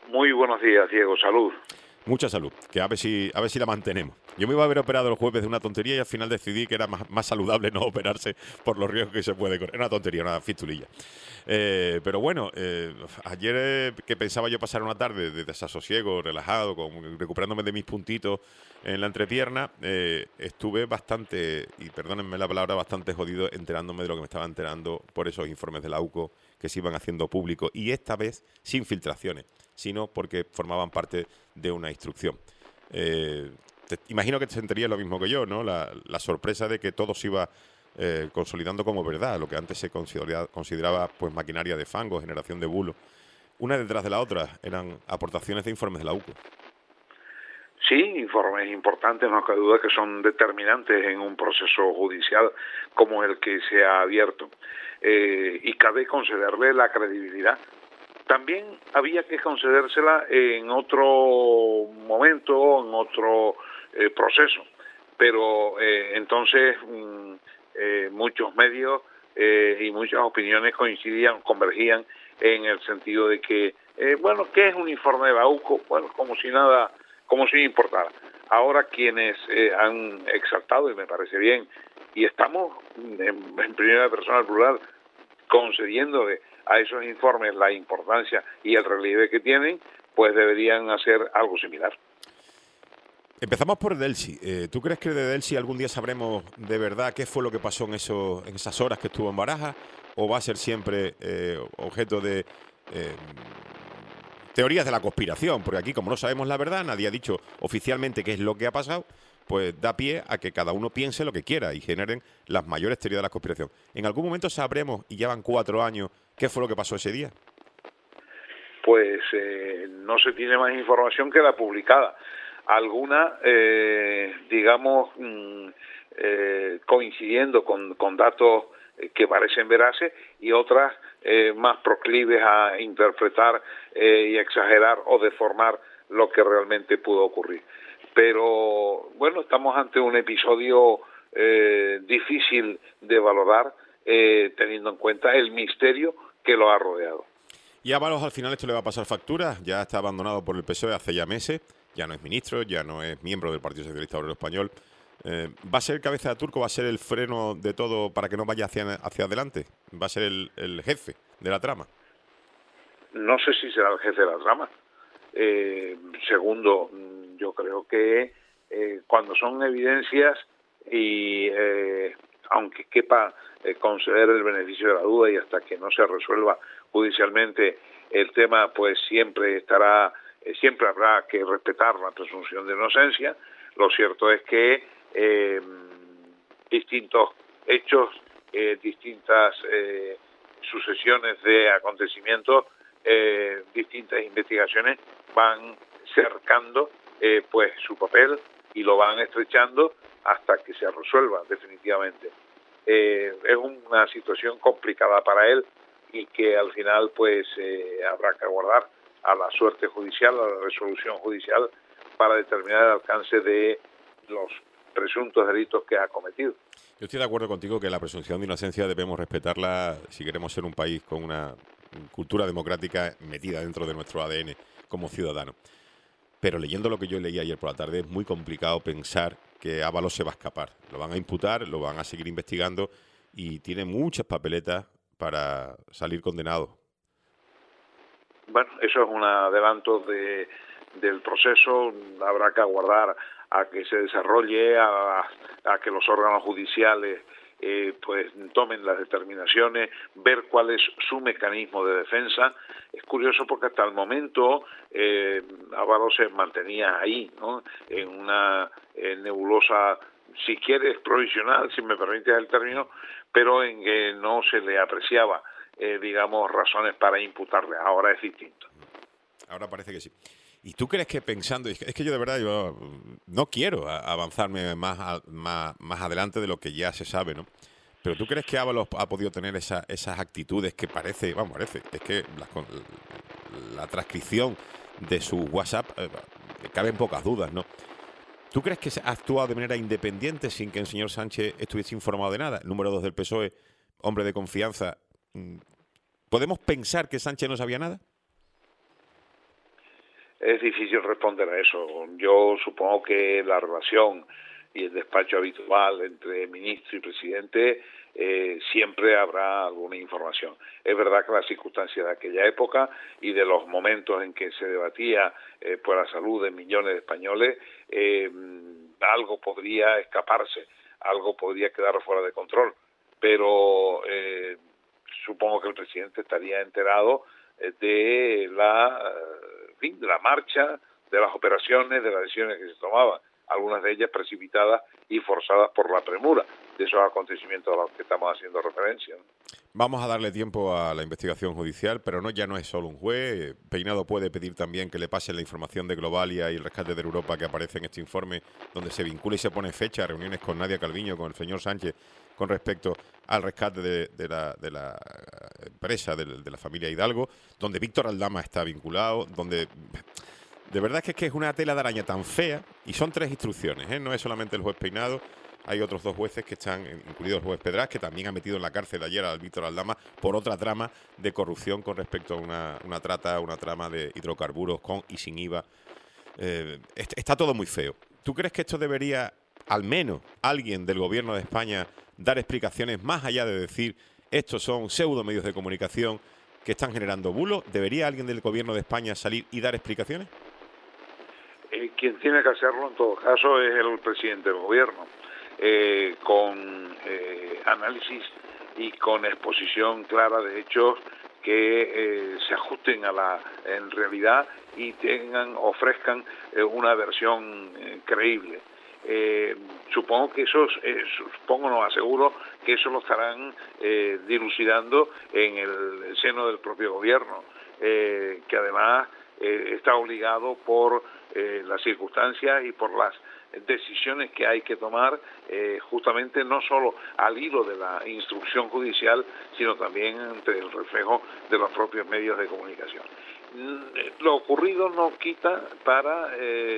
Muy buenos días, Diego. Salud. Mucha salud, que a ver si la mantenemos. Yo me iba a haber operado el jueves de una tontería y al final decidí que era más saludable no operarse por los riesgos que se puede correr. Una tontería, una fistulilla. Pero bueno, ayer que pensaba yo pasar una tarde de desasosiego, relajado, recuperándome de mis puntitos en la entrepierna, estuve bastante, y perdónenme la palabra, bastante jodido enterándome de lo que me estaba enterando por esos informes de la UCO que se iban haciendo públicos, y esta vez sin filtraciones, sino porque formaban parte de una instrucción. Imagino que te sentirías lo mismo que yo, ¿no? La sorpresa de que todo se iba consolidando como verdad, lo que antes se consideraba pues maquinaria de fango, generación de bulos. Una detrás de la otra eran aportaciones de informes de la UCO. Sí, informes importantes, no cabe duda que son determinantes en un proceso judicial como el que se ha abierto. Y cabe concederle la credibilidad. También había que concedérsela en otro momento, en otro proceso. Pero entonces muchos medios y muchas opiniones coincidían, convergían en el sentido de que, bueno, ¿qué es un informe de la UCO? Bueno, como si nada, como si importara. Ahora quienes han exaltado, y me parece bien, y estamos en primera persona plural concediéndole a esos informes la importancia y el relieve que tienen, pues deberían hacer algo similar. Empezamos por Delsi. ¿Tú crees que de Delsi algún día sabremos de verdad qué fue lo que pasó en esas horas que estuvo en Barajas? ¿O va a ser siempre objeto de teorías de la conspiración? Porque aquí, como no sabemos la verdad, nadie ha dicho oficialmente qué es lo que ha pasado, pues da pie a que cada uno piense lo que quiera y generen las mayores teorías de la conspiración. ¿En algún momento sabremos, y llevan 4 años, qué fue lo que pasó ese día? Pues no se tiene más información que la publicada. Alguna, digamos, coincidiendo con datos que parecen veraces, y otras más proclives a interpretar y exagerar o deformar lo que realmente pudo ocurrir. Pero bueno, estamos ante un episodio difícil de valorar, teniendo en cuenta el misterio que lo ha rodeado. Y a Ábalos al final esto le va a pasar factura. Ya está abandonado por el PSOE hace ya meses. Ya no es ministro, ya no es miembro del Partido Socialista Obrero Español. ¿Va a ser cabeza de turco? ¿Va a ser el freno de todo para que no vaya hacia adelante? ¿Va a ser el jefe de la trama? No sé si será el jefe de la trama. Segundo, yo creo que cuando son evidencias y aunque quepa conceder el beneficio de la duda, y hasta que no se resuelva judicialmente el tema, pues siempre habrá que respetar la presunción de inocencia. Lo cierto es que distintos hechos, distintas sucesiones de acontecimientos, distintas investigaciones van cercando pues su papel y lo van estrechando hasta que se resuelva definitivamente. Es una situación complicada para él, y que al final pues habrá que aguardar a la suerte judicial, a la resolución judicial, para determinar el alcance de los presuntos delitos que ha cometido. Yo estoy de acuerdo contigo que la presunción de inocencia debemos respetarla si queremos ser un país con una cultura democrática metida dentro de nuestro ADN como ciudadano. Pero leyendo lo que yo leí ayer por la tarde, es muy complicado pensar que Ábalos se va a escapar. Lo van a imputar, lo van a seguir investigando y tiene muchas papeletas para salir condenado. Bueno, eso es un adelanto del proceso. Habrá que aguardar a que se desarrolle, a que los órganos judiciales pues tomen las determinaciones, ver cuál es su mecanismo de defensa. Es curioso porque hasta el momento Ábalos se mantenía ahí, ¿no?, en una nebulosa, si quieres, provisional, si me permites el término, pero en que no se le apreciaba digamos, razones para imputarle. Ahora es distinto. Ahora parece que sí. ¿Y tú crees que pensando, es que yo de verdad yo no quiero avanzarme más adelante de lo que ya se sabe, ¿no? Pero ¿tú crees que Ábalos ha podido tener esas actitudes que parece, es que la transcripción de su WhatsApp caben pocas dudas, ¿no? ¿Tú crees que ha actuado de manera independiente sin que el señor Sánchez estuviese informado de nada? El número 2 del PSOE, hombre de confianza. ¿Podemos pensar que Sánchez no sabía nada? Es difícil responder a eso. Yo supongo que la relación y el despacho habitual entre ministro y presidente siempre habrá alguna información. Es verdad que las circunstancias de aquella época y de los momentos en que se debatía por la salud de millones de españoles, algo podría escaparse, algo podría quedar fuera de control, pero supongo que el presidente estaría enterado de de la marcha, de las operaciones, de las decisiones que se tomaban, algunas de ellas precipitadas y forzadas por la premura de esos acontecimientos a los que estamos haciendo referencia, ¿no? Vamos a darle tiempo a la investigación judicial, pero ya no es solo un juez. Peinado puede pedir también que le pasen la información de Globalia y el rescate de Europa que aparece en este informe, donde se vincula y se pone fecha a reuniones con Nadia Calviño, con el señor Sánchez, con respecto al rescate de la empresa de la familia Hidalgo, donde Víctor Aldama está vinculado, donde... De verdad que es una tela de araña tan fea, y son 3 instrucciones, ¿eh? No es solamente el juez Peinado, hay otros 2 jueces que están, incluido el juez Pedraz, que también ha metido en la cárcel ayer al Víctor Aldama por otra trama de corrupción con respecto a una trama de hidrocarburos con y sin IVA. Está todo muy feo. ¿Tú crees que esto debería, al menos, alguien del gobierno de España dar explicaciones más allá de decir estos son pseudo medios de comunicación que están generando bulos? ¿Debería alguien del gobierno de España salir y dar explicaciones? Quien tiene que hacerlo en todo caso es el presidente del gobierno, con análisis y con exposición clara de hechos que se ajusten a la en realidad y ofrezcan una versión creíble. Supongo que no aseguro que eso lo estarán dilucidando en el seno del propio gobierno, que además está obligado por las circunstancias y por las decisiones que hay que tomar, justamente no solo al hilo de la instrucción judicial, sino también entre el reflejo de los propios medios de comunicación. Lo ocurrido no quita para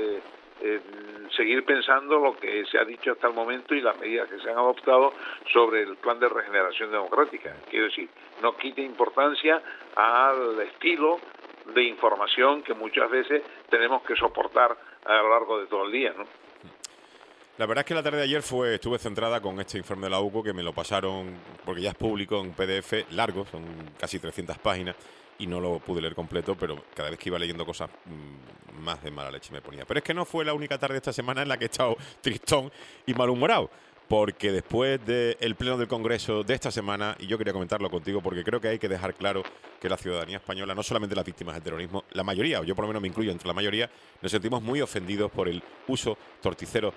seguir pensando lo que se ha dicho hasta el momento y las medidas que se han adoptado sobre el plan de regeneración democrática. Quiero decir, no quita importancia al estilo de información que muchas veces tenemos que soportar a lo largo de todo el día, ¿no? La verdad es que la tarde de ayer estuve centrada con este informe de la UCO, que me lo pasaron, porque ya es público, en PDF largo, son casi 300 páginas, y no lo pude leer completo, pero cada vez que iba leyendo cosas más de mala leche me ponía. Pero es que no fue la única tarde de esta semana en la que he estado tristón y malhumorado, porque después del pleno del Congreso de esta semana, y yo quería comentarlo contigo porque creo que hay que dejar claro que la ciudadanía española, no solamente las víctimas del terrorismo, la mayoría, o yo por lo menos me incluyo entre la mayoría, nos sentimos muy ofendidos por el uso torticero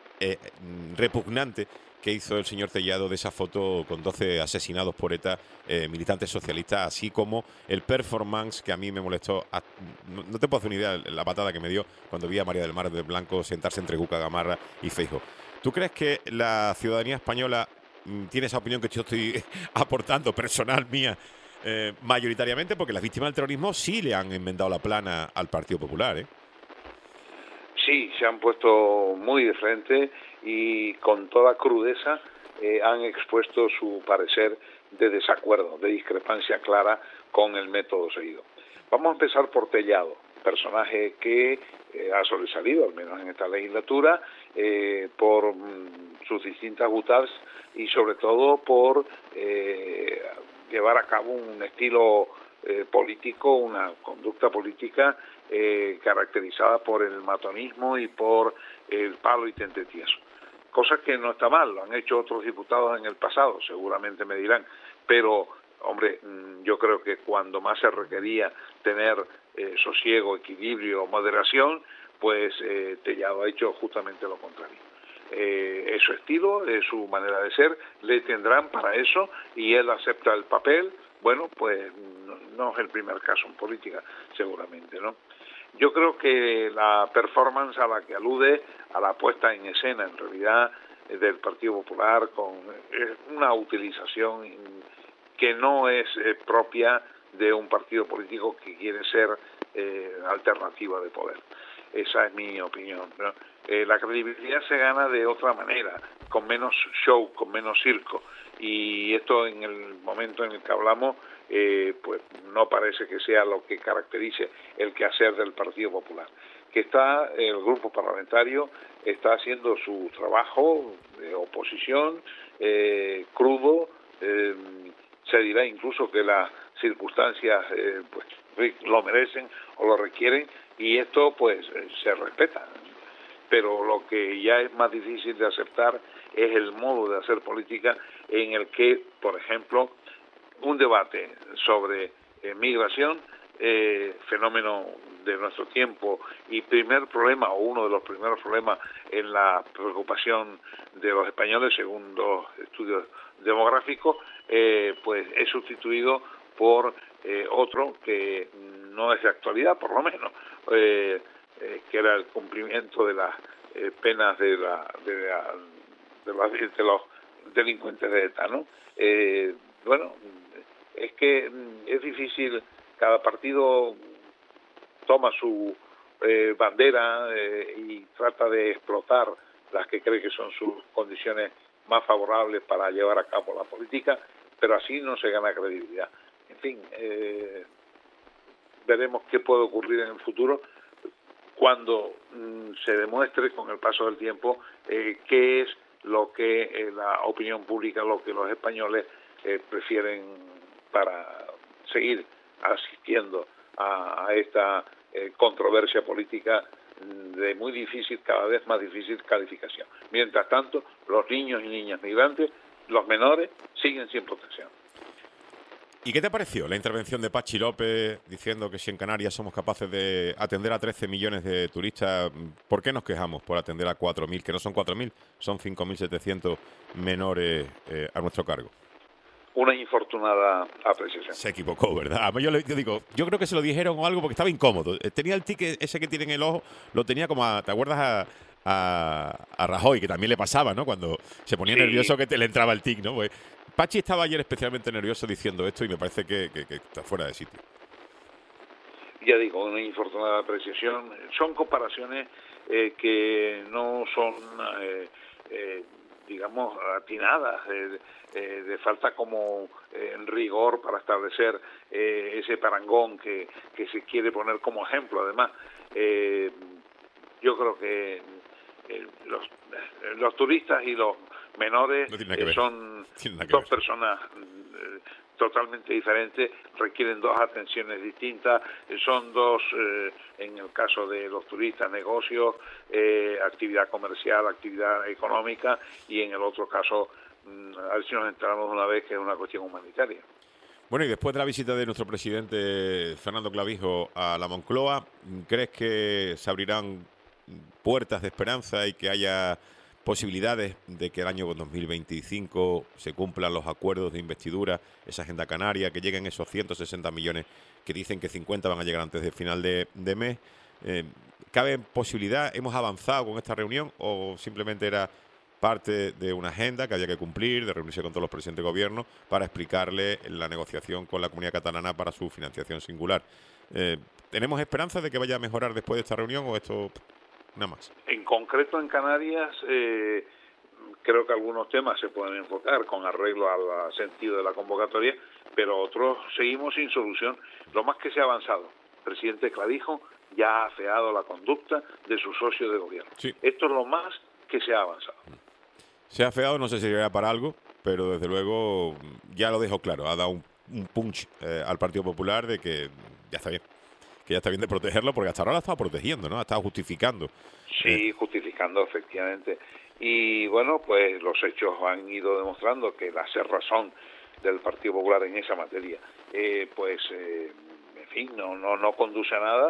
repugnante que hizo el señor Tellado de esa foto con 12 asesinados por ETA, militantes socialistas, así como el performance que a mí me molestó. No te puedo hacer una idea la patada que me dio cuando vi a María del Mar de Blanco sentarse entre Cuca Gamarra y Feijóo. ¿Tú crees que la ciudadanía española tiene esa opinión que yo estoy aportando, personal mía, mayoritariamente? Porque las víctimas del terrorismo sí le han enmendado la plana al Partido Popular, ¿eh? Sí, se han puesto muy de frente y con toda crudeza han expuesto su parecer de desacuerdo, de discrepancia clara con el método seguido. Vamos a empezar por Tellado, personaje que ha sobresalido, al menos en esta legislatura, por sus distintas butades y sobre todo por llevar a cabo un estilo político, una conducta política caracterizada por el matonismo y por el palo y tentetieso. Cosa que no está mal, lo han hecho otros diputados en el pasado, seguramente me dirán, pero, hombre, yo creo que cuando más se requería tener sosiego, equilibrio, moderación, pues Tellado ha hecho justamente lo contrario. Es su estilo, es su manera de ser, le tendrán para eso y él acepta el papel. Bueno, pues no es el primer caso en política, seguramente, ¿no? Yo creo que la performance a la que alude, a la puesta en escena, en realidad, del Partido Popular, con una utilización que no es propia de un partido político que quiere ser alternativa de poder. Esa es mi opinión, ¿no? La credibilidad se gana de otra manera, con menos show, con menos circo, y esto en el momento en el que hablamos pues no parece que sea lo que caracterice el quehacer del Partido Popular. Que está el grupo parlamentario está haciendo su trabajo de oposición crudo, se dirá incluso que las circunstancias pues lo merecen o lo requieren, y esto pues se respeta. Pero lo que ya es más difícil de aceptar es el modo de hacer política en el que, por ejemplo, un debate sobre migración, fenómeno de nuestro tiempo y primer problema, o uno de los primeros problemas en la preocupación de los españoles según los estudios demográficos, pues es sustituido por otro que no es de actualidad, por lo menos, que era el cumplimiento de las penas de los delincuentes de ETA, ¿no? Bueno, es que es difícil, cada partido toma su bandera y trata de explotar las que cree que son sus condiciones más favorables para llevar a cabo la política, pero así no se gana credibilidad. En fin, veremos qué puede ocurrir en el futuro cuando se demuestre con el paso del tiempo qué es lo que la opinión pública, lo que los españoles prefieren para seguir asistiendo a esta controversia política de muy difícil, cada vez más difícil calificación. Mientras tanto, los niños y niñas migrantes, los menores, siguen sin protección. ¿Y qué te pareció la intervención de Pachi López diciendo que si en Canarias somos capaces de atender a 13 millones de turistas, ¿por qué nos quejamos por atender a 4.000, que no son 4.000, son 5.700 menores a nuestro cargo? Una infortunada apreciación. Se equivocó, ¿verdad? Yo digo, yo creo que se lo dijeron o algo porque estaba incómodo. Tenía el tic ese que tiene en el ojo, lo tenía como ¿te acuerdas a Rajoy, que también le pasaba, ¿no? Cuando se ponía nervioso que le entraba el tic, ¿no? Pues Pachi estaba ayer especialmente nervioso diciendo esto y me parece que está fuera de sitio. Ya digo, una infortunada apreciación. Son comparaciones que no son, digamos, atinadas, de falta como rigor para establecer ese parangón que se quiere poner como ejemplo. Además, yo creo que los turistas y los menores son dos personas totalmente diferentes, requieren dos atenciones distintas, son dos, en el caso de los turistas, negocios, actividad comercial, actividad económica, y en el otro caso, a ver si nos enteramos una vez que es una cuestión humanitaria. Bueno, y después de la visita de nuestro presidente Fernando Clavijo a la Moncloa, ¿crees que se abrirán puertas de esperanza y que haya posibilidades de que el año 2025 se cumplan los acuerdos de investidura, esa agenda canaria, que lleguen esos 160 millones que dicen que 50 van a llegar antes del final de mes? ¿Cabe posibilidad? ¿Hemos avanzado con esta reunión o simplemente era parte de una agenda que había que cumplir, de reunirse con todos los presidentes de gobierno para explicarle la negociación con la comunidad catalana para su financiación singular? ¿Tenemos esperanza de que vaya a mejorar después de esta reunión o esto nada más? En concreto en Canarias, creo que algunos temas se pueden enfocar con arreglo al sentido de la convocatoria, pero otros seguimos sin solución. Lo más que se ha avanzado, el presidente Clavijo ya ha afeado la conducta de su socio de gobierno. Sí. Esto es lo más que se ha avanzado. Se ha afeado, no sé si será para algo, pero desde luego ya lo dejó claro, ha dado un punch al Partido Popular de que ya está bien. Que ya está bien de protegerlo, porque hasta ahora la ha estado protegiendo, ¿no? Ha estado justificando. Sí, justificando, efectivamente. Y bueno, pues los hechos han ido demostrando que la cerrazón del Partido Popular en esa materia, en fin, no conduce a nada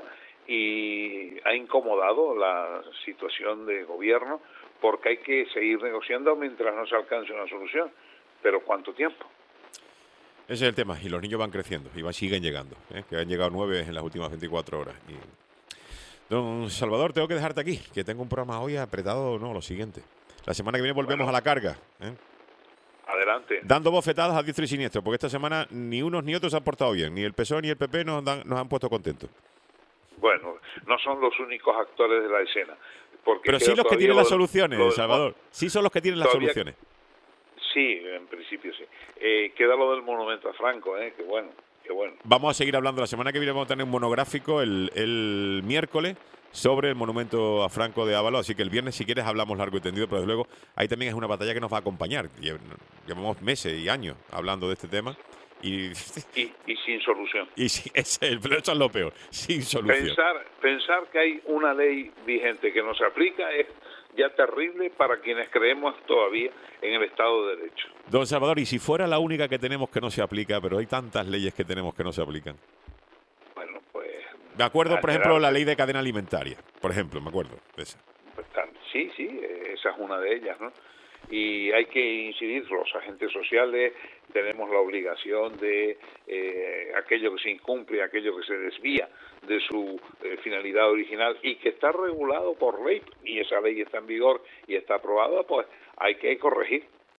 y ha incomodado la situación de gobierno, porque hay que seguir negociando mientras no se alcance una solución. Pero ¿cuánto tiempo? Ese es el tema, y los niños van creciendo y siguen llegando, que han llegado 9 en las últimas 24 horas. Y... Don Salvador, tengo que dejarte aquí, que tengo un programa hoy apretado, lo siguiente. La semana que viene volvemos a la carga. Adelante. Dando bofetadas a diestro y siniestro, porque esta semana ni unos ni otros se han portado bien, ni el PSOE ni el PP nos han puesto contentos. Bueno, no son los únicos actores de la escena. Pero sí los que tienen las soluciones, Salvador. Sí son los que tienen las soluciones. Sí, en principio sí. Queda lo del monumento a Franco, qué bueno, qué bueno. Vamos a seguir hablando. La semana que viene vamos a tener un monográfico el miércoles sobre el monumento a Franco de Ábalos, así que el viernes, si quieres, hablamos largo y tendido, pero desde luego ahí también es una batalla que nos va a acompañar. Llevamos meses y años hablando de este tema y sin solución. y sí, pero eso es lo peor, sin solución. Pensar que hay una ley vigente que no se aplica es ya terrible para quienes creemos todavía en el Estado de Derecho. Don Salvador, y si fuera la única que tenemos que no se aplica, pero hay tantas leyes que tenemos que no se aplican. Bueno, pues... Me acuerdo, por ejemplo, la ley de cadena alimentaria, por ejemplo, me acuerdo de esa. Sí, esa es una de ellas, ¿no? Y hay que incidir, los agentes sociales tenemos la obligación de aquello que se incumple, aquello que se desvía de su finalidad original y que está regulado por ley, y esa ley está en vigor y está aprobada, pues hay que corregir.